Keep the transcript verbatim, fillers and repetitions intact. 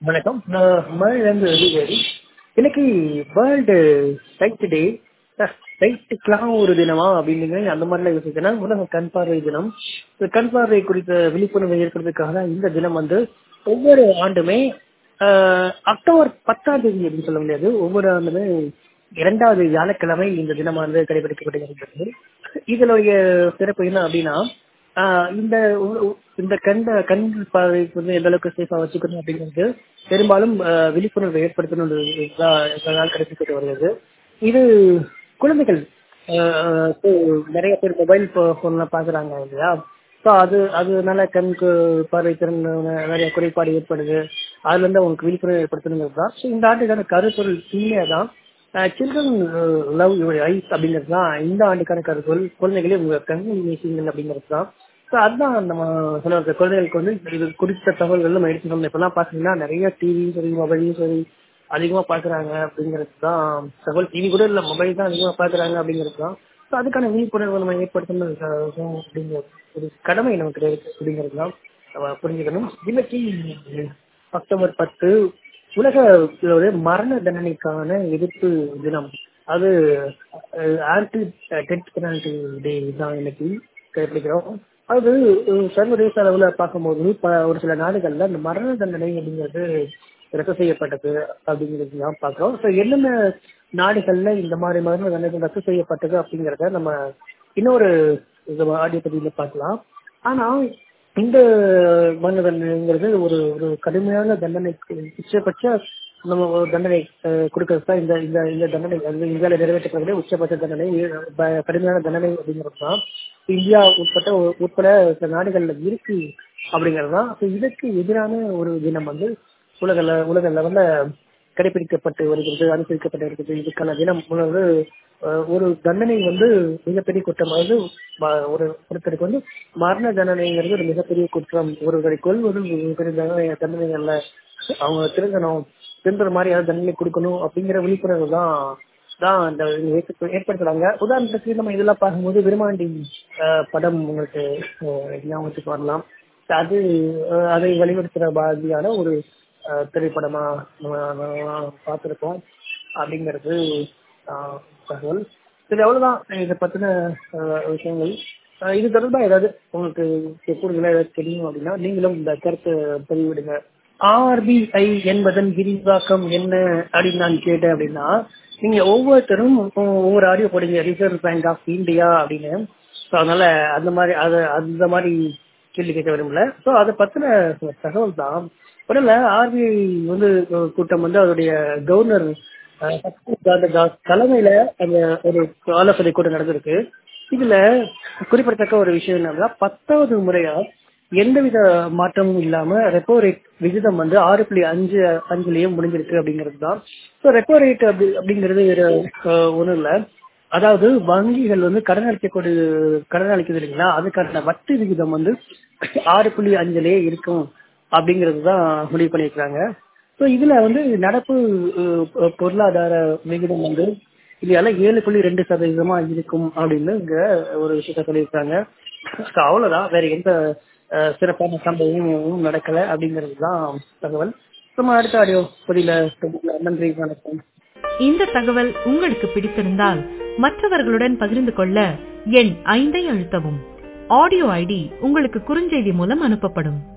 வணக்கம். நான் மழையிலேருந்து வெளியேறி இன்னைக்கு வேர்ல்டு சைட் டே. சைட்டுக்கெல்லாம் ஒரு தினமா அப்படின்னு அந்த மாதிரிலாம் யோசிச்சேன்னா உலக கண் பார்வை தினம். இந்த கண் பார்வை குறித்த விழிப்புணர்வை ஏற்படுறதுக்காக இந்த தினம் வந்து ஒவ்வொரு ஆண்டுமே ஆஹ், அக்டோபர் பத்தாம் தேதி அப்படின்னு சொல்ல முடியாது, ஒவ்வொரு ஆண்டுமே இரண்டாவது வியாழக்கிழமை இந்த தினமானது கடைபிடிக்கப்பட்டு வருகிறது. இதனுடைய சிறப்பு என்ன அப்படின்னா, ஆஹ் இந்த உ- உ- இந்த கண் கண் பார்வைக்கு வந்து எந்த அளவுக்கு சேஃபா வச்சுக்கணும் அப்படிங்கிறது பெரும்பாலும் ஆஹ் விழிப்புணர்வை ஏற்படுத்தணும் நாள் கடைபிடிக்கப்பட்டு வருகிறது. இது குழந்தைகள் ஆஹ் இப்போ நிறைய பேர் மொபைல் போன்லாம் பாக்குறாங்க இல்லையா. ஸோ அது அதனால கண்ணுக்கு பார்வை திறன் நிறைய குறைபாடு ஏற்படுது. அதுல இருந்து அவங்களுக்கு விழிப்புணர்வு ஏற்படுத்தணுங்கிறது தான். ஸோ இந்த ஆண்டுக்கான கருப்பொருள் தீமையா தான் சில்ட்ரன் லவ் யுவர் ஐஸ் அப்படிங்கிறது தான் இந்த ஆண்டுக்கான கருப்பொருள். குழந்தைகளே உங்க கண்ணை நேசிங்கள் அப்படிங்கிறது தான். ஸோ அதுதான் நம்ம சொல்ல வர குழந்தைகளுக்கு வந்து இது குறித்த தகவல்கள் நம்ம எடுத்துக்கணும். இப்பெல்லாம் பாத்தீங்கன்னா நிறைய டிவியும் சரி மொபைலையும் சரி அதிகமா பாக்குறாங்க அப்படிங்கிறது தான் தகவல். டிவி கூட இல்ல, மொபைல் தான் அதிகமா பாக்குறாங்க அப்படிங்கிறது தான். ஸோ அதுக்கான விழிப்புணர்வு நம்ம ஏற்படுத்தணும் அப்படிங்கிற ஒரு கடமை நமக்கு இருக்கு அப்படிங்கிறது தான் நம்ம புரிஞ்சுக்கணும். இன்னைக்கு அக்டோபர் பத்து உலக ஒரு மரண தண்டனைக்கான எதிர்ப்பு தினம். அது ஆன்டி டெத் பெனால்டி டே தான் இன்னைக்கு கடைபிடிக்கிறோம். அது அஹ், சர்வதேச அளவுல பார்க்கும்போது ப- ஒரு சில நாடுகள்ல இந்த மரண தண்டனை அப்படிங்கிறது ரத்து செய்யப்பட்டது அப்படிங்கிறது தான் பார்க்கிறோம். ஸோ என்னென்ன நாடுகள்ல இந்த மாதிரி மரண தண்டனை ரத்து செய்யப்பட்டது அப்படிங்கிறத நம்ம இன்னொரு ஆடியோ பதிவுல பார்க்கலாம். ஆனா இந்த மரண தண்டனைங்கிறது ஒரு ஒரு கடுமையான தண்டனை, உச்சபட்ச நம்ம ஒரு தண்டனை அஹ், கொடுக்கறது தான் இந்த இந்த இந்த தண்டனை. அது இந்தியாவில் நிறைவேற்றப்படுகிற உச்சபட்ச தண்டனை, ப- கடுமையான தண்டனை அப்படிங்கிறது தான் இந்தியா உட்பட்ட உட்பட சில நாடுகள்ல இருக்கு அப்படிங்கிறது தான். So இதுக்கு எதிரான ஒரு தினம் வந்து உலக ல- உலக லெவல்ல கடைபிடிக்கப்பட்டு வருகிறது, அனுசரிக்கப்பட்டு வருகிறது. இதுக்கான தினம் வந்து அஹ், ஒரு தண்டனை வந்து மிகப்பெரிய குற்றம். அதாவது ம- ஒரு ஒருத்தருக்கு வந்து மரண தண்டனைங்கிறது ஒரு மிகப்பெரிய குற்றம். ஒருவரை கொல்வது ஒரு மிகப்பெரிய தண்டனை தண்டனை அல்ல. அவங்க திருந்தணும், திருந்துற மாதிரி யாராவது தண்டனை கொடுக்கணும் அப்படிங்கிற விழிப்புணர்வு தான் தான் அந்த ஏற்ப- ஏற்படுத்துறாங்க. உதாரணத்துக்கு நம்ம இதெல்லாம் பார்க்கும்போது விருமாண்டி அஹ், படம் உங்களுக்கு அஹ், ஞாபகத்துக்கு வரலாம். அது அஹ், அதை வலியுறுத்துற மாதிரியான ஒரு அஹ், திரைப்படமா நம்ம நம்ம பார்த்திருக்கோம் அப்படிங்கிறது ஆஹ், தகவல். இது எவ்வளவுதான் இதை பத்தின அஹ், விஷயங்கள். அஹ், இது தொடர்பா ஏதாவது உங்களுக்கு கூடுதலா ஏதாவது தெரியும் அப்படின்னா நீங்களும் இந்த கருத்தை பதிவிடுங்க. ஆர்பிஐ என்பதன் விரிவாக்கம் என்ன அப்படின்னு நான் கேட்டேன் அப்படின்னா, நீங்க ஒவ்வொருத்தரும் ஒவ்வொரு ஆடியோ போடுங்க, ரிசர்வ் பேங்க் ஆஃப் இந்தியா அப்படின்னு. ஸோ அதனால அந்த மாதிரி அது அந்த மாதிரி கேள்வி கேட்க விரும்பல. ஸோ அதை பத்தின தகவல் தான். முதல்ல ஆர்பிஐ வந்து அஹ், கூட்டம் வந்து அதோடைய கவர்னர் அஹ், சக்திகாந்த தாஸ் தலைமையில அந்த ஒரு ஆலோசனை கூட்டம் நடந்திருக்கு. இதுல குறிப்பிடத்தக்க ஒரு விஷயம் என்னன்னா, பத்தாவது முறையா எந்தவித மாற்றமும் இல்லாம ரெப்போ ரேட் விகிதம் வந்து ஆறு புள்ளி அஞ்சு அஞ்சுலயும் முடிஞ்சிருக்கு அப்படிங்கிறது தான். ஸோ ரெப்போ ரேட் அப்படி அப்படிங்கிறது வேற ஒன்றும் இல்லை. அதாவது வங்கிகள் வந்து கடன் அளிக்கக்கூடிய கடன் அளிக்குது இல்லைங்களா, அதுக்கான வட்டி விகிதம் வந்து ஆறு புள்ளி அஞ்சுலயே இருக்கும் அப்படிங்கிறது தான் முடிவு பண்ணியிருக்கிறாங்க. ஸோ இதுல வந்து நடப்பு அஹ், பொருளாதார விகிதம் வந்து இந்தியால ஏழு புள்ளி ரெண்டு சதவீதமா இருக்கும் அப்படின்னு இங்க ஒரு விஷயத்த சொல்லியிருக்காங்க. So அவ்வளவுதான், வேற எந்த அஹ், சிறப்பான சம்பவமும் நடக்கல அப்படிங்கிறது தான் தகவல். நம்ம அடுத்த ஆடியோ பதில நன்றி, வணக்கம். இந்த தகவல் உங்களுக்கு பிடித்திருந்தால் மற்றவர்களுடன் பகிர்ந்து கொள்ள எண் ஐந்தை அழுத்தவும். ஆடியோ ஐடி உங்களுக்கு குறுஞ்செய்தி மூலம் அனுப்பப்படும்.